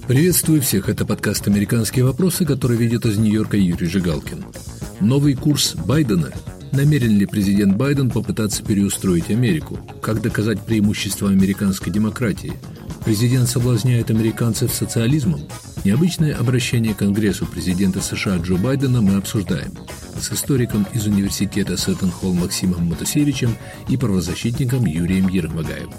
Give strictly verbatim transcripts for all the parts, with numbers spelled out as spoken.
Приветствую всех, это подкаст «Американские вопросы», который ведет из Нью-Йорка Юрий Жигалкин. Новый курс Байдена. Намерен ли президент Байден попытаться переустроить Америку? Как доказать преимущество американской демократии? Президент соблазняет американцев социализмом? Необычное обращение к Конгрессу президента США Джо Байдена мы обсуждаем с историком из университета Сеттон-Холл Максимом Матусевичем и правозащитником Юрием Ермогаевым.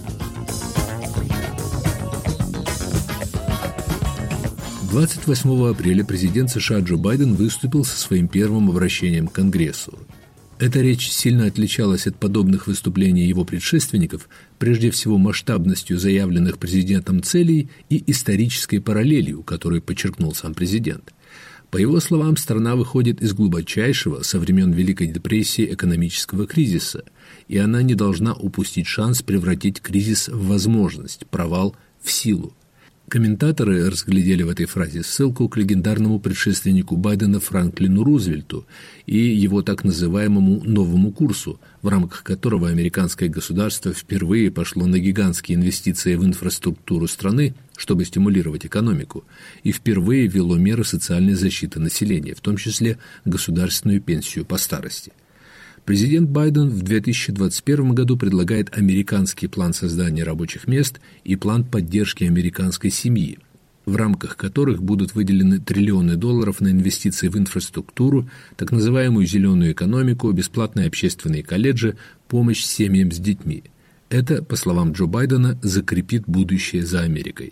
двадцать восьмого апреля президент США Джо Байден выступил со своим первым обращением к Конгрессу. Эта речь сильно отличалась от подобных выступлений его предшественников, прежде всего масштабностью заявленных президентом целей и исторической параллелью, которую подчеркнул сам президент. По его словам, страна выходит из глубочайшего со времен Великой депрессии экономического кризиса, и она не должна упустить шанс превратить кризис в возможность, провал в силу. Комментаторы разглядели в этой фразе ссылку к легендарному предшественнику Байдена Франклину Рузвельту и его так называемому «новому курсу», в рамках которого американское государство впервые пошло на гигантские инвестиции в инфраструктуру страны, чтобы стимулировать экономику, и впервые ввело меры социальной защиты населения, в том числе государственную пенсию по старости. Президент Байден в две тысячи двадцать первом году предлагает американский план создания рабочих мест и план поддержки американской семьи, в рамках которых будут выделены триллионы долларов на инвестиции в инфраструктуру, так называемую зеленую экономику, бесплатные общественные колледжи, помощь семьям с детьми. Это, по словам Джо Байдена, закрепит будущее за Америкой.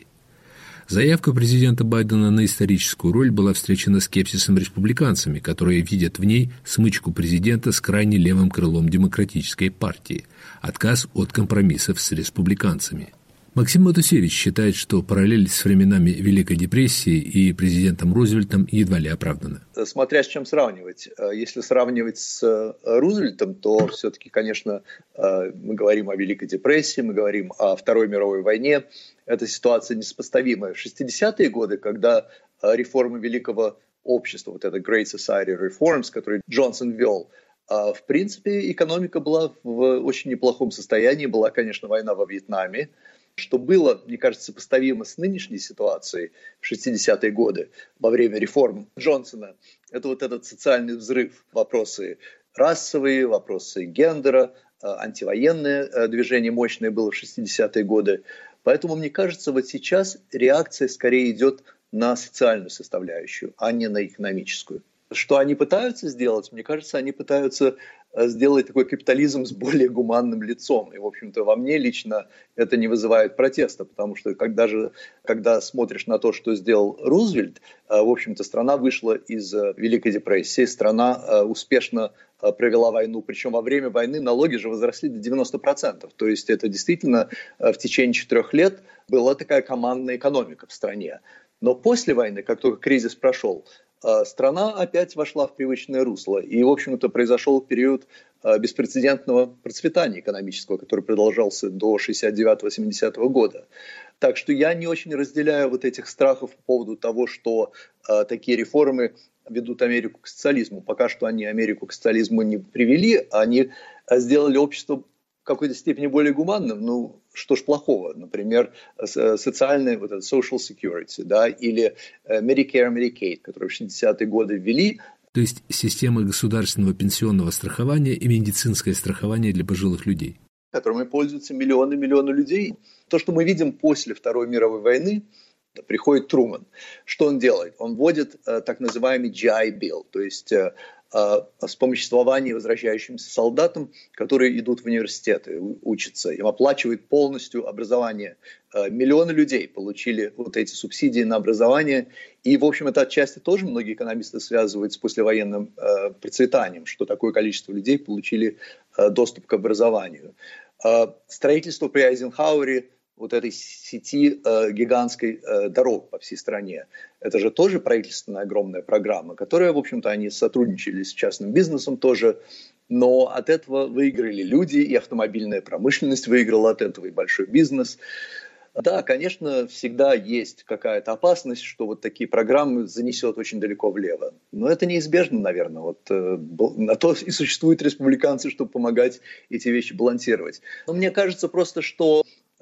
Заявка президента Байдена на историческую роль была встречена скепсисом республиканцами, которые видят в ней смычку президента с крайне левым крылом демократической партии, отказ от компромиссов с республиканцами. Максим Матусевич считает, что параллель с временами Великой депрессии и президентом Рузвельтом едва ли оправдана. Смотря с чем сравнивать. Если сравнивать с Рузвельтом, то все-таки, конечно, мы говорим о Великой депрессии, мы говорим о Второй мировой войне. Эта ситуация несопоставимая. В шестидесятые годы, когда реформы великого общества, вот это Great Society Reforms, которые Джонсон ввел, в принципе, экономика была в очень неплохом состоянии. Была, конечно, война во Вьетнаме, что было, мне кажется, сопоставимо с нынешней ситуацией в шестидесятые годы во время реформ Джонсона. Это вот этот социальный взрыв, вопросы расовые, вопросы гендера, антивоенное движение мощное было в шестидесятые годы. Поэтому, мне кажется, вот сейчас реакция скорее идет на социальную составляющую, а не на экономическую. Что они пытаются сделать? Мне кажется, они пытаются сделать такой капитализм с более гуманным лицом. И, в общем-то, во мне лично это не вызывает протеста, потому что когда, же, когда смотришь на то, что сделал Рузвельт, в общем-то, страна вышла из Великой депрессии, страна успешно провела войну, причем во время войны налоги же возросли до девяноста процентов. То есть это действительно в течение четырех лет была такая командная экономика в стране. Но после войны, как только кризис прошел, страна опять вошла в привычное русло. И, в общем-то, произошел период беспрецедентного процветания экономического, который продолжался до шестьдесят девятого — семидесятого года. Так что я не очень разделяю вот этих страхов по поводу того, что э, такие реформы ведут Америку к социализму. Пока что они Америку к социализму не привели, они сделали общество в какой-то степени более гуманным. Ну, что ж плохого? Например, социальный вот этот social security, да, или Medicare, Medicaid, которые в шестидесятые годы ввели. То есть система государственного пенсионного страхования и медицинское страхование для пожилых людей, которыми пользуются миллионы и миллионы людей. То, что мы видим после Второй мировой войны, приходит Трумэн. Что он делает? Он вводит э, так называемый джи ай Bill, то есть э, э, вспомоществование возвращающимся солдатам, которые идут в университеты, учатся, им оплачивают полностью образование. Э, миллионы людей получили вот эти субсидии на образование, и, в общем, это отчасти тоже многие экономисты связывают с послевоенным э, процветанием, что такое количество людей получили э, доступ к образованию. Э, строительство при Айзенхауэре вот этой сети э, гигантской э, дорог по всей стране. Это же тоже правительственная огромная программа, которая, в общем-то, они сотрудничали с частным бизнесом тоже, но от этого выиграли люди, и автомобильная промышленность выиграла от этого, и большой бизнес. Да, конечно, всегда есть какая-то опасность, что вот такие программы занесет очень далеко влево. Но это неизбежно, наверное. Вот, э, на то и существуют республиканцы, чтобы помогать эти вещи балансировать. Но мне кажется просто, что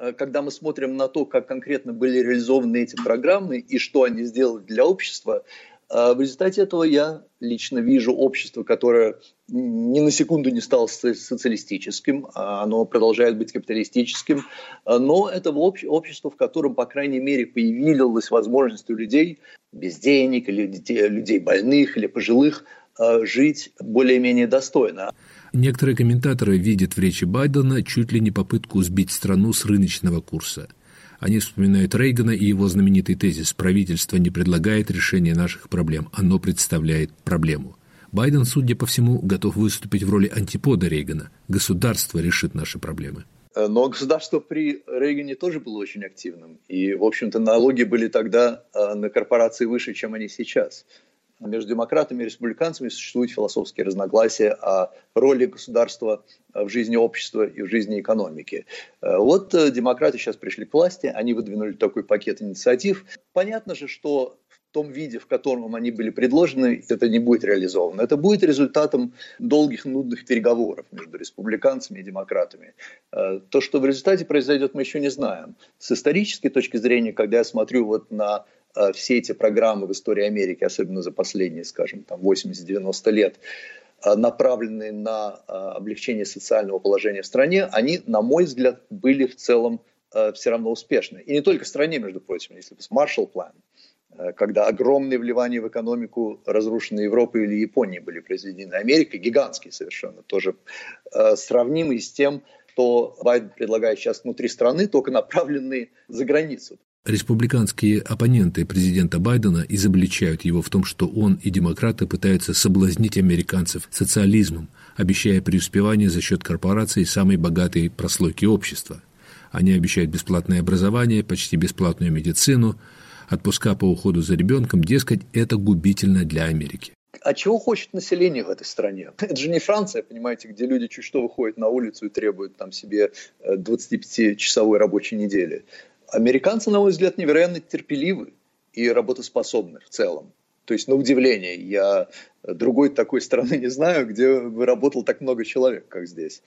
когда мы смотрим на то, как конкретно были реализованы эти программы и что они сделали для общества, в результате этого я лично вижу общество, которое ни на секунду не стало социалистическим, оно продолжает быть капиталистическим, но это общество, в котором, по крайней мере, появилась возможность у людей без денег, или людей больных, или пожилых, жить более-менее достойно. Некоторые комментаторы видят в речи Байдена чуть ли не попытку сбить страну с рыночного курса. Они вспоминают Рейгана и его знаменитый тезис «Правительство не предлагает решения наших проблем, оно представляет проблему». Байден, судя по всему, готов выступить в роли антипода Рейгана. Государство решит наши проблемы. Но государство при Рейгане тоже было очень активным. И, в общем-то, налоги были тогда на корпорации выше, чем они сейчас. Между демократами и республиканцами существуют философские разногласия о роли государства в жизни общества и в жизни экономики. Вот демократы сейчас пришли к власти, они выдвинули такой пакет инициатив. Понятно же, что в том виде, в котором они были предложены, это не будет реализовано. Это будет результатом долгих, нудных переговоров между республиканцами и демократами. То, что в результате произойдет, мы еще не знаем. С исторической точки зрения, когда я смотрю вот на все эти программы в истории Америки, особенно за последние, скажем, там восемьдесят-девяносто лет, направленные на облегчение социального положения в стране, они, на мой взгляд, были в целом все равно успешны. И не только в стране, между прочим, если Marshall Plan, когда огромные вливания в экономику разрушенной Европы или Японии были произведены. Америка гигантские совершенно, тоже сравнимые с тем, что Байден предлагает сейчас внутри страны, только направленные за границу. Республиканские оппоненты президента Байдена изобличают его в том, что он и демократы пытаются соблазнить американцев социализмом, обещая преуспевание за счет корпораций самой богатой прослойки общества. Они обещают бесплатное образование, почти бесплатную медицину, отпуска по уходу за ребенком, дескать, это губительно для Америки. А чего хочет население в этой стране? Это же не Франция, понимаете, где люди чуть что выходят на улицу и требуют там себе двадцатипятичасовой рабочей недели. Американцы, на мой взгляд, невероятно терпеливы и работоспособны в целом. То есть, на удивление, я другой такой страны не знаю, где бы работало так много человек, как здесь.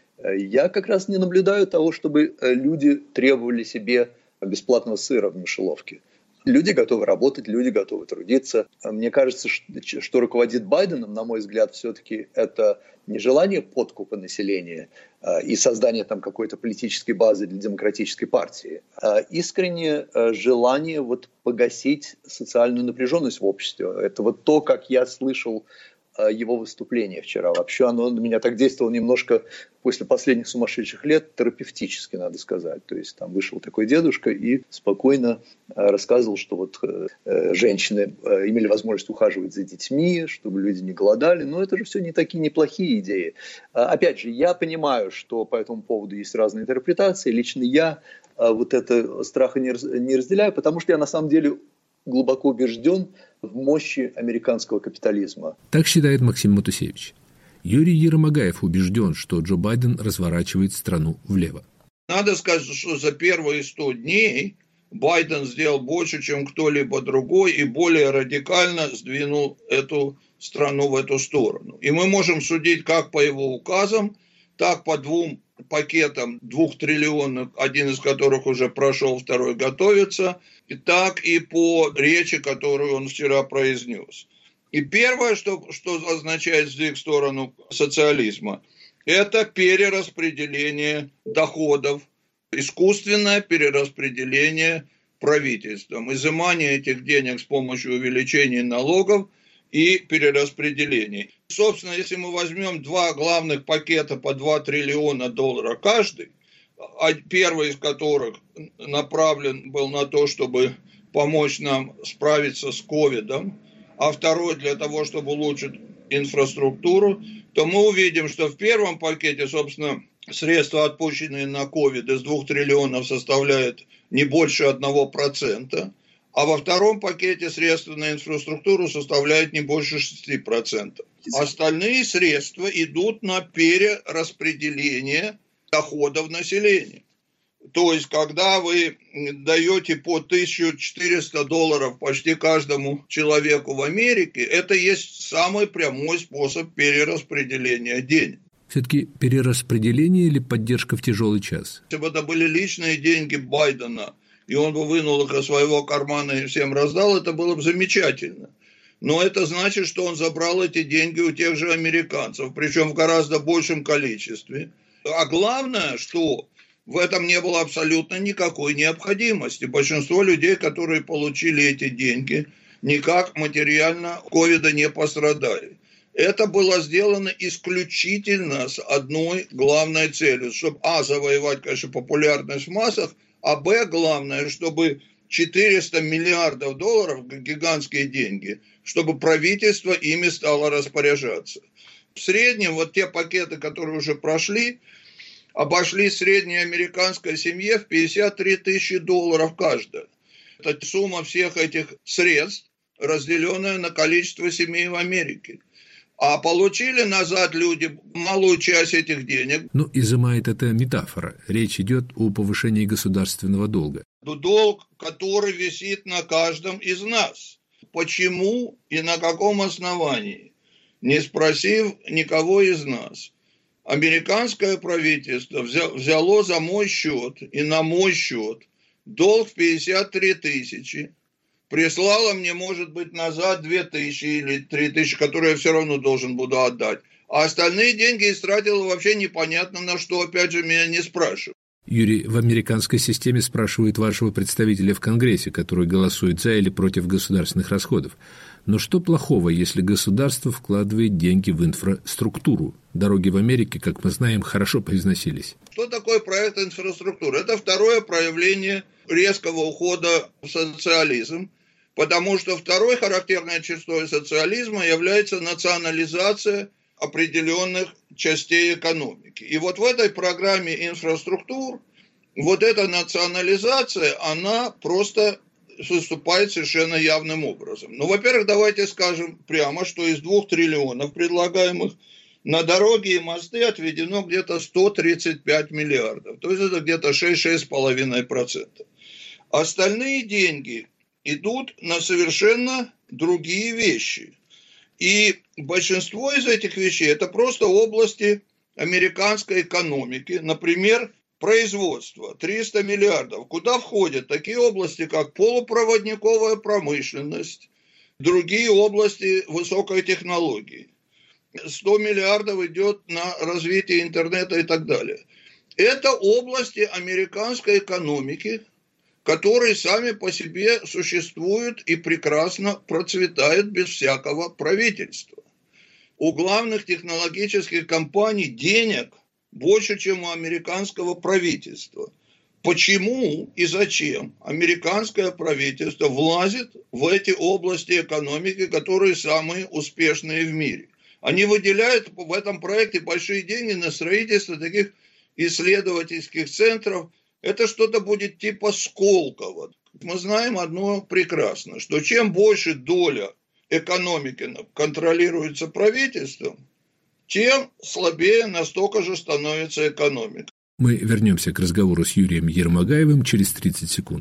Я как раз не наблюдаю того, чтобы люди требовали себе бесплатного сыра в мышеловке. Люди готовы работать, люди готовы трудиться. Мне кажется, что руководит Байденом, на мой взгляд, все-таки это не желание подкупа населения и создания там какой-то политической базы для демократической партии, а искреннее желание вот погасить социальную напряженность в обществе. Это вот то, как я слышал его выступление вчера. Вообще оно на меня так действовало немножко после последних сумасшедших лет, терапевтически, надо сказать. То есть там вышел такой дедушка и спокойно рассказывал, что вот женщины имели возможность ухаживать за детьми, чтобы люди не голодали. Но это же все не такие неплохие идеи. Опять же, я понимаю, что по этому поводу есть разные интерпретации. Лично я вот это страха не разделяю, потому что я на самом деле глубоко убежден в мощи американского капитализма. Так считает Максим Матусевич. Юрий Еромагаев убежден, что Джо Байден разворачивает страну влево. Надо сказать, что за первые сто дней Байден сделал больше, чем кто-либо другой, и более радикально сдвинул эту страну в эту сторону. И мы можем судить как по его указам, так по двум пакетам двух триллионов, один из которых уже прошел, второй готовится, и так и по речи, которую он вчера произнес. И первое, что, что означает сдвиг в сторону социализма, это перераспределение доходов, искусственное перераспределение правительством, изымание этих денег с помощью увеличения налогов и перераспределений. Собственно, если мы возьмем два главных пакета по два триллиона долларов каждый, первый из которых направлен был на то, чтобы помочь нам справиться с ковидом, а второй для того, чтобы улучшить инфраструктуру, то мы увидим, что в первом пакете, собственно, средства, отпущенные на ковид, из двух триллионов составляют не больше одного процента, а во втором пакете средства на инфраструктуру составляют не больше шести процентов. Остальные средства идут на перераспределение доходов населения. То есть, когда вы даете по тысяча четыреста долларов почти каждому человеку в Америке, это есть самый прямой способ перераспределения денег. Все-таки перераспределение или поддержка в тяжелый час? Если бы это были личные деньги Байдена, и он бы вынул их из своего кармана и всем раздал, это было бы замечательно. Но это значит, что он забрал эти деньги у тех же американцев, причем в гораздо большем количестве. А главное, что в этом не было абсолютно никакой необходимости. Большинство людей, которые получили эти деньги, никак материально ковида не пострадали. Это было сделано исключительно с одной главной целью, чтобы, а, завоевать, конечно, популярность в массах, а, б, главное, чтобы четыреста миллиардов долларов, гигантские деньги, чтобы правительство ими стало распоряжаться. В среднем вот те пакеты, которые уже прошли, обошли средней американской семье в пятьдесят три тысячи долларов каждая. Это сумма всех этих средств, разделенная на количество семей в Америке. А получили назад люди малую часть этих денег. Ну, изымает это метафора. Речь идет о повышении государственного долга. Долг, который висит на каждом из нас. Почему и на каком основании? Не спросив никого из нас. Американское правительство взяло за мой счет и на мой счет долг в пятьдесят три тысячи. Прислала мне, может быть, назад две тысячи или три тысячи, которые я все равно должен буду отдать. А остальные деньги истратила вообще непонятно на что, опять же, меня не спрашивают. Юрий, в американской системе спрашивают вашего представителя в Конгрессе, который голосует за или против государственных расходов. Но что плохого, если государство вкладывает деньги в инфраструктуру? Дороги в Америке, как мы знаем, хорошо произносились. Что такое проект инфраструктуры? Это второе проявление резкого ухода в социализм, потому что второй характерной чертой социализма является национализация определенных частей экономики. И вот в этой программе инфраструктур вот эта национализация, она просто выступает совершенно явным образом. Ну, во-первых, давайте скажем прямо, что из двух триллионов предлагаемых на дороги и мосты отведено где-то сто тридцать пять миллиардов. То есть это где-то шесть-шесть с половиной процентов. Остальные деньги идут на совершенно другие вещи. И большинство из этих вещей это просто области американской экономики. Например, производство триста миллиардов. Куда входят такие области, как полупроводниковая промышленность, другие области высокой технологии. сто миллиардов идет на развитие интернета и так далее. Это области американской экономики, которые сами по себе существуют и прекрасно процветают без всякого правительства. У главных технологических компаний денег больше, чем у американского правительства. Почему и зачем американское правительство влазит в эти области экономики, которые самые успешные в мире? Они выделяют в этом проекте большие деньги на строительство таких исследовательских центров. Это что-то будет типа Сколково. Мы знаем одно прекрасно, что чем больше доля экономики контролируется правительством, тем слабее настолько же становится экономика. Мы вернемся к разговору с Юрием Ермагаевым через тридцать секунд.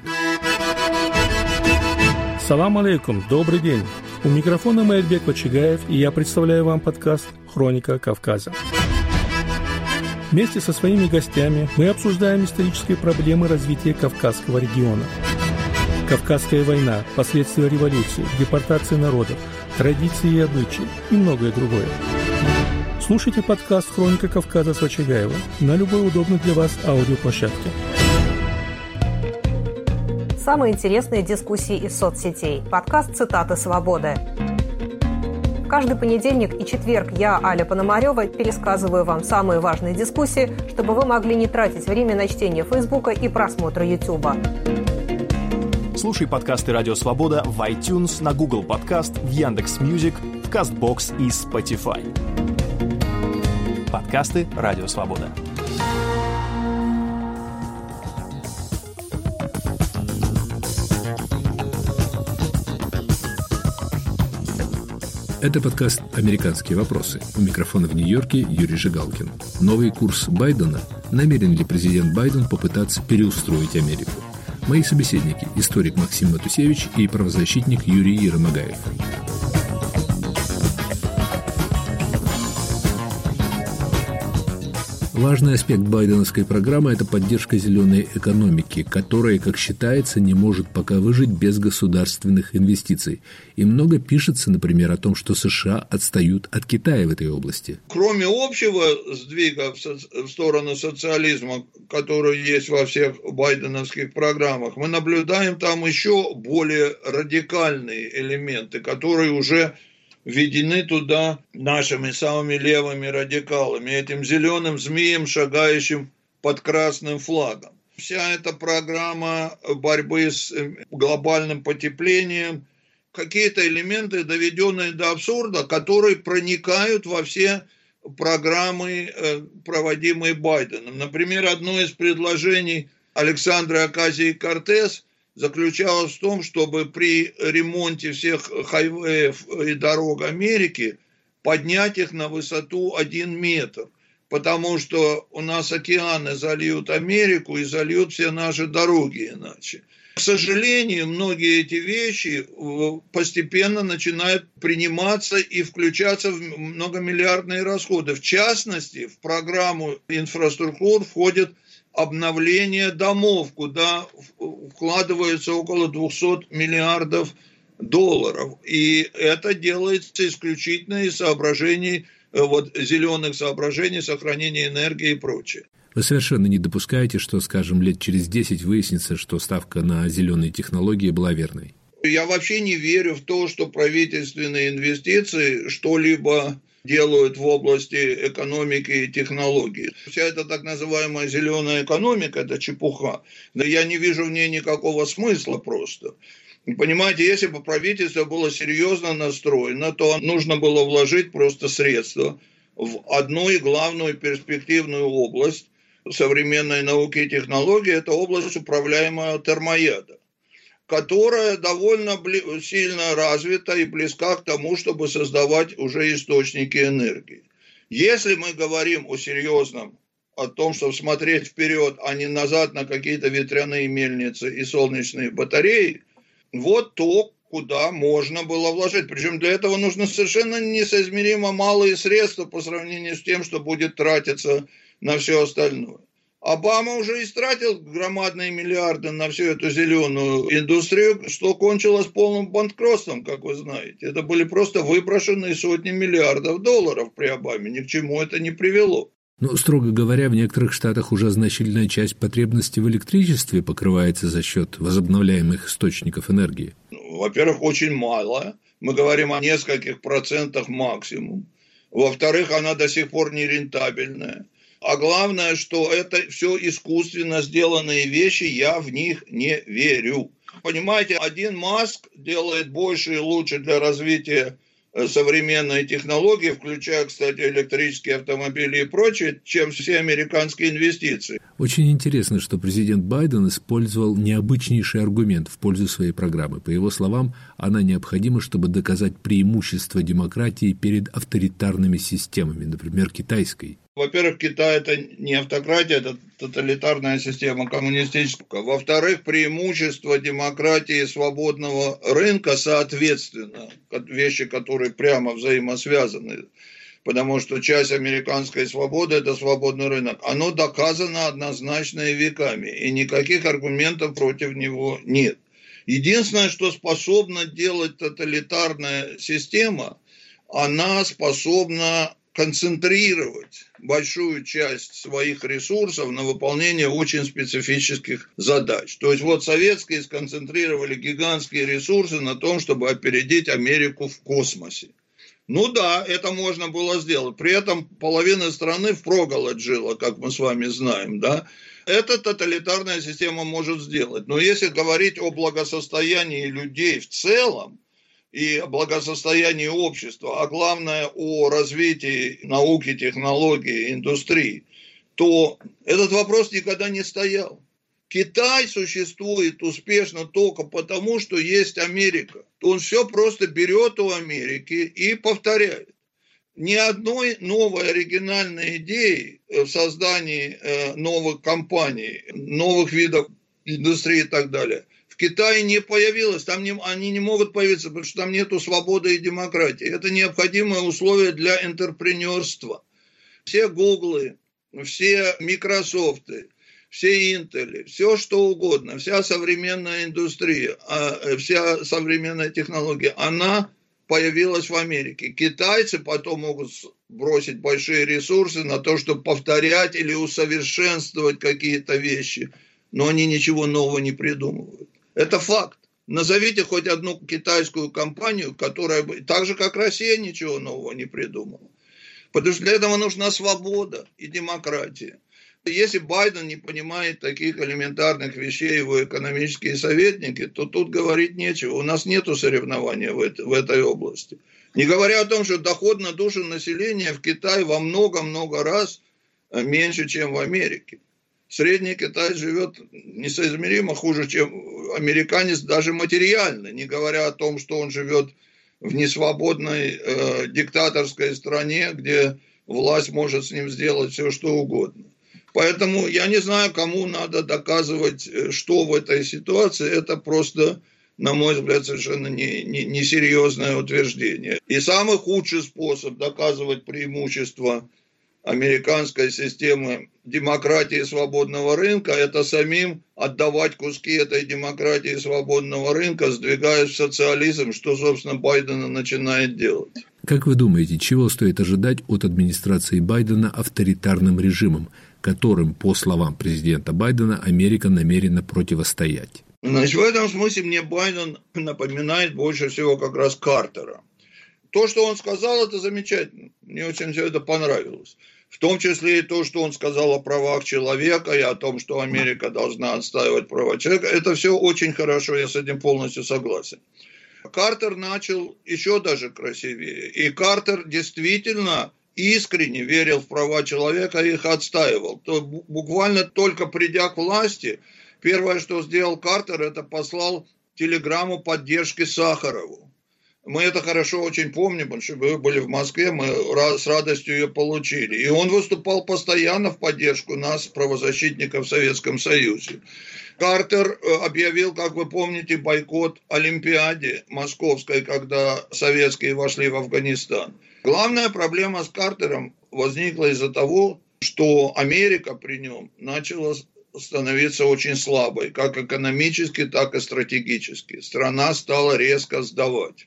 Салам алейкум, добрый день. У микрофона Маэльбек Вачигаев, и я представляю вам подкаст «Хроника Кавказа». Вместе со своими гостями мы обсуждаем исторические проблемы развития Кавказского региона. Кавказская война, последствия революции, депортации народов, традиции и обычаи и многое другое. Слушайте подкаст «Хроника Кавказа» с Вачигаевым на любой удобной для вас аудиоплощадке. Самые интересные дискуссии из соцсетей. Подкаст «Цитаты свободы». Каждый понедельник и четверг я, Аля Пономарёва, пересказываю вам самые важные дискуссии, чтобы вы могли не тратить время на чтение Фейсбука и просмотр Ютуба. Слушай подкасты «Радио Свобода» в iTunes, на Google Подкаст, в Яндекс.Мьюзик, в Кастбокс и Spotify. Подкасты «Радио Свобода». Это подкаст «Американские вопросы». У микрофона в Нью-Йорке Юрий Жигалкин. Новый курс Байдена. Намерен ли президент Байден попытаться переустроить Америку? Мои собеседники – историк Максим Матусевич и правозащитник Юрий Ермагаев. Важный аспект байденовской программы – это поддержка зеленой экономики, которая, как считается, не может пока выжить без государственных инвестиций. И много пишется, например, о том, что США отстают от Китая в этой области. Кроме общего сдвига в сторону социализма, который есть во всех байденовских программах, мы наблюдаем там еще более радикальные элементы, которые уже введены туда нашими самыми левыми радикалами, этим зеленым змеем, шагающим под красным флагом. Вся эта программа борьбы с глобальным потеплением, какие-то элементы, доведенные до абсурда, которые проникают во все программы, проводимые Байденом. Например, одно из предложений Александры Окасии-Кортес заключалось в том, чтобы при ремонте всех хайвеев и дорог Америки поднять их на высоту один метр, потому что у нас океаны зальют Америку и зальют все наши дороги иначе. К сожалению, многие эти вещи постепенно начинают приниматься и включаться в многомиллиардные расходы. В частности, в программу инфраструктур входит обновление домов, куда вкладывается около двухсот миллиардов долларов. И это делается исключительно из соображений, вот, зеленых соображений, сохранения энергии и прочее. Вы совершенно не допускаете, что, скажем, лет через десять выяснится, что ставка на зеленые технологии была верной? Я вообще не верю в то, что правительственные инвестиции что-либо делают в области экономики и технологий. Вся эта так называемая зеленая экономика – это чепуха. Да я не вижу в ней никакого смысла просто. Понимаете, если бы правительство было серьезно настроено, то нужно было вложить просто средства в одну и главную перспективную область современной науки и технологий – это область управляемого термояда, которая довольно сильно развита и близка к тому, чтобы создавать уже источники энергии. Если мы говорим о серьезном, о том, чтобы смотреть вперед, а не назад на какие-то ветряные мельницы и солнечные батареи, вот то, куда можно было вложить. Причем для этого нужно совершенно несоизмеримо малые средства по сравнению с тем, что будет тратиться на все остальное. Обама уже истратил громадные миллиарды на всю эту зеленую индустрию, что кончилось полным банкротством, как вы знаете. Это были просто выброшенные сотни миллиардов долларов при Обаме. Ни к чему это не привело. Ну, строго говоря, в некоторых штатах уже значительная часть потребностей в электричестве покрывается за счет возобновляемых источников энергии. Во-первых, очень мало. Мы говорим о нескольких процентах максимум. Во-вторых, она до сих пор не рентабельная. А главное, что это все искусственно сделанные вещи, я в них не верю. Понимаете, один Маск делает больше и лучше для развития современной технологии, включая, кстати, электрические автомобили и прочее, чем все американские инвестиции. Очень интересно, что президент Байден использовал необычнейший аргумент в пользу своей программы. По его словам, она необходима, чтобы доказать преимущество демократии перед авторитарными системами, например, китайской. Во-первых, Китай – это не автократия, это тоталитарная система коммунистическая. Во-вторых, преимущество демократии и свободного рынка соответственно, вещи, которые прямо взаимосвязаны, потому что часть американской свободы – это свободный рынок. Оно доказано однозначно и веками, и никаких аргументов против него нет. Единственное, что способна делать тоталитарная система, она способна концентрировать большую часть своих ресурсов на выполнение очень специфических задач. То есть вот советские сконцентрировали гигантские ресурсы на том, чтобы опередить Америку в космосе. Ну да, это можно было сделать. При этом половина страны впроголодь жила, как мы с вами знаем, да. Это тоталитарная система может сделать. Но если говорить о благосостоянии людей в целом, и благосостоянии общества, а главное о развитии науки, технологий, индустрии, то этот вопрос никогда не стоял. Китай существует успешно только потому, что есть Америка. Он все просто берет у Америки и повторяет. Ни одной новой оригинальной идеи в создании новых компаний, новых видов индустрии и так далее в Китае не появилось, там не, они не могут появиться, потому что там нету свободы и демократии. Это необходимое условие для энтерпренерства. Все гуглы, все Microsoft, все Intel, все что угодно, вся современная индустрия, вся современная технология, она появилась в Америке. Китайцы потом могут бросить большие ресурсы на то, чтобы повторять или усовершенствовать какие-то вещи, но они ничего нового не придумывают. Это факт. Назовите хоть одну китайскую компанию, которая бы, так же как Россия, ничего нового не придумала. Потому что для этого нужна свобода и демократия. Если Байден не понимает таких элементарных вещей, его экономические советники, то тут говорить нечего. У нас нет соревнования в, это, в этой области. Не говоря о том, что доход на душу населения в Китае во много-много раз меньше, чем в Америке. Средний Китай живет несоизмеримо хуже, чем американец, даже материально, не говоря о том, что он живет в несвободной э, диктаторской стране, где власть может с ним сделать все, что угодно. Поэтому я не знаю, кому надо доказывать, что в этой ситуации. Это просто, на мой взгляд, совершенно не, не, несерьезное утверждение. И самый худший способ доказывать преимущество американской системы демократии и свободного рынка – это самим отдавать куски этой демократии и свободного рынка, сдвигаясь в социализм, что, собственно, Байден начинает делать. Как вы думаете, чего стоит ожидать от администрации Байдена авторитарным режимом, которым, по словам президента Байдена, Америка намерена противостоять? Значит, в этом смысле мне Байден напоминает больше всего как раз Картера. То, что он сказал, это замечательно. Мне очень все это понравилось. В том числе и то, что он сказал о правах человека и о том, что Америка должна отстаивать права человека. Это все очень хорошо, я с этим полностью согласен. Картер начал еще даже красивее. И Картер действительно искренне верил в права человека и их отстаивал. То буквально только придя к власти, первое, что сделал Картер, это послал телеграмму поддержки Сахарову. Мы это хорошо очень помним, потому что мы были в Москве, мы с радостью ее получили. И он выступал постоянно в поддержку нас, правозащитников в Советском Союзе. Картер объявил, как вы помните, бойкот Олимпиаде Московской, когда советские вошли в Афганистан. Главная проблема с Картером возникла из-за того, что Америка при нем начала становиться очень слабой, как экономически, так и стратегически. Страна стала резко сдавать.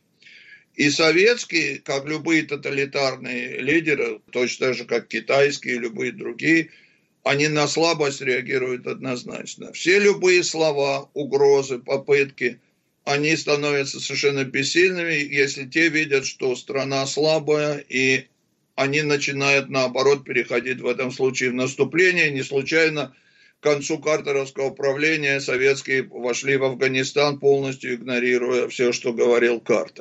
И советские, как любые тоталитарные лидеры, точно так же, как китайские и любые другие, они на слабость реагируют однозначно. Все любые слова, угрозы, попытки, они становятся совершенно бессильными, если те видят, что страна слабая, и они начинают, наоборот, переходить в этом случае в наступление. Не случайно к концу картеровского правления советские вошли в Афганистан, полностью игнорируя все, что говорил Картер.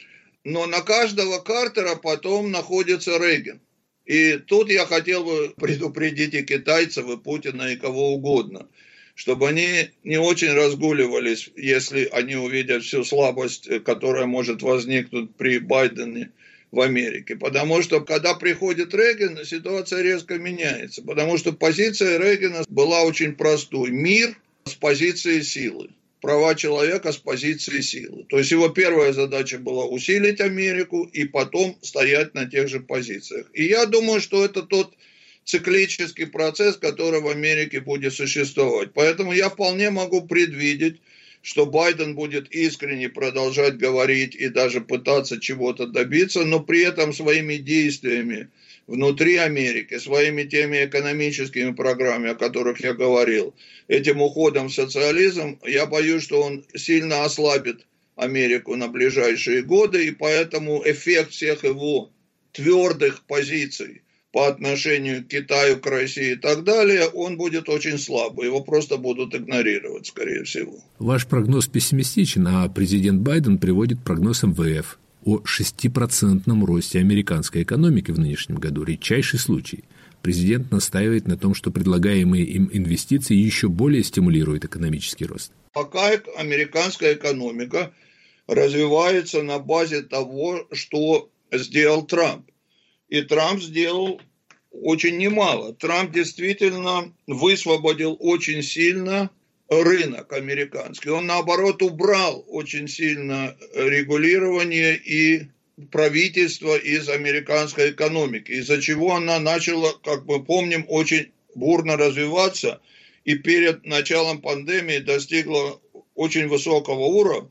Но на каждого Картера потом находится Рейган. И тут я хотел бы предупредить и китайцев, и Путина, и кого угодно, чтобы они не очень разгуливались, если они увидят всю слабость, которая может возникнуть при Байдене в Америке. Потому что, когда приходит Рейган, ситуация резко меняется. Потому что позиция Рейгана была очень простой. Мир с позиции силы. Права человека с позиции силы. То есть его первая задача была усилить Америку и потом стоять на тех же позициях. И я думаю, что это тот циклический процесс, который в Америке будет существовать. Поэтому я вполне могу предвидеть, что Байден будет искренне продолжать говорить и даже пытаться чего-то добиться, но при этом своими действиями внутри Америки, своими теми экономическими программами, о которых я говорил, этим уходом в социализм, я боюсь, что он сильно ослабит Америку на ближайшие годы, и поэтому эффект всех его твердых позиций по отношению к Китаю, к России и так далее, он будет очень слабый. Его просто будут игнорировать, скорее всего. Ваш прогноз пессимистичен, а президент Байден приводит прогноз эм вэ эф о шестипроцентном росте американской экономики в нынешнем году. Редчайший случай. Президент настаивает на том, что предлагаемые им инвестиции еще более стимулируют экономический рост. Пока американская экономика развивается на базе того, что сделал Трамп. И Трамп сделал очень немало. Трамп действительно высвободил очень сильно рынок американский. Он, наоборот, убрал очень сильно регулирование и правительства, из американской экономики, из-за чего она начала, как мы помним, очень бурно развиваться и перед началом пандемии достигла очень высокого уровня,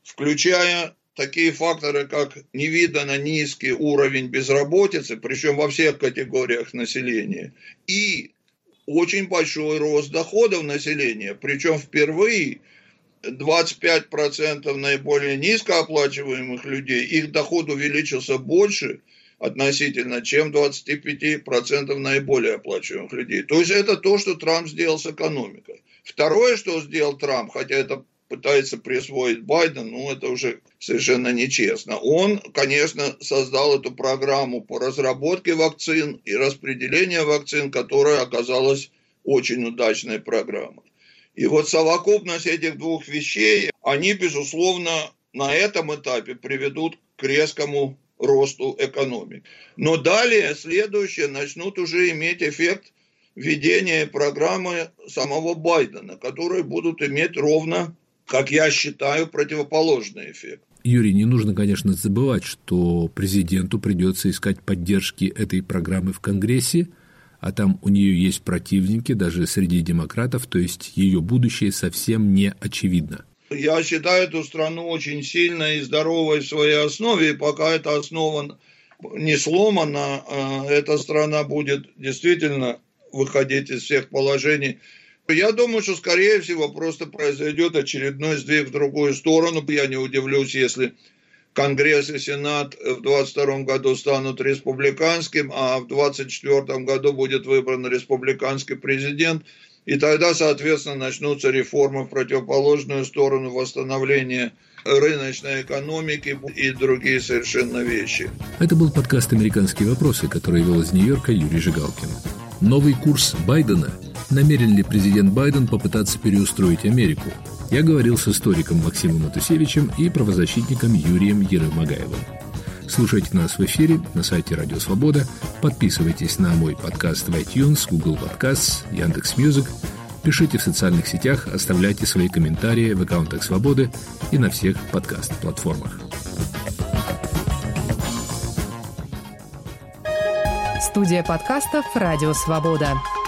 включая такие факторы, как невиданно низкий уровень безработицы, причем во всех категориях населения, и очень большой рост доходов населения, причем впервые двадцать пять процентов наиболее низкооплачиваемых людей, их доход увеличился больше относительно, чем двадцать пять процентов наиболее оплачиваемых людей. То есть это то, что Трамп сделал с экономикой. Второе, что сделал Трамп, хотя это пытается присвоить Байден, ну это уже совершенно нечестно. Он, конечно, создал эту программу по разработке вакцин и распределению вакцин, которая оказалась очень удачной программой. И вот совокупность этих двух вещей, они, безусловно, на этом этапе приведут к резкому росту экономики. Но далее, следующее, начнут уже иметь эффект введения программы самого Байдена, которые будут иметь ровно, как я считаю, противоположный эффект. Юрий, не нужно, конечно, забывать, что президенту придется искать поддержки этой программы в Конгрессе, а там у нее есть противники даже среди демократов, то есть ее будущее совсем не очевидно. Я считаю эту страну очень сильной и здоровой в своей основе, и пока эта основа не сломана, эта страна будет действительно выходить из всех положений. Я думаю, что, скорее всего, просто произойдет очередной сдвиг в другую сторону. Я не удивлюсь, если Конгресс и Сенат в двадцать втором году станут республиканским, а в двадцать четвёртом году будет выбран республиканский президент. И тогда, соответственно, начнутся реформы в противоположную сторону, восстановления рыночной экономики и другие совершенно вещи. Это был подкаст «Американские вопросы», который вел из Нью-Йорка Юрий Жигалкин. Новый курс Байдена. Намерен ли президент Байден попытаться переустроить Америку? Я говорил с историком Максимом Матусевичем и правозащитником Юрием Ерымагаевым. Слушайте нас в эфире на сайте Радио Свобода, подписывайтесь на мой подкаст в iTunes, Google Podcasts, Яндекс.Мьюзик, пишите в социальных сетях, оставляйте свои комментарии в аккаунтах Свободы и на всех подкаст-платформах. Студия подкастов «Радио Свобода».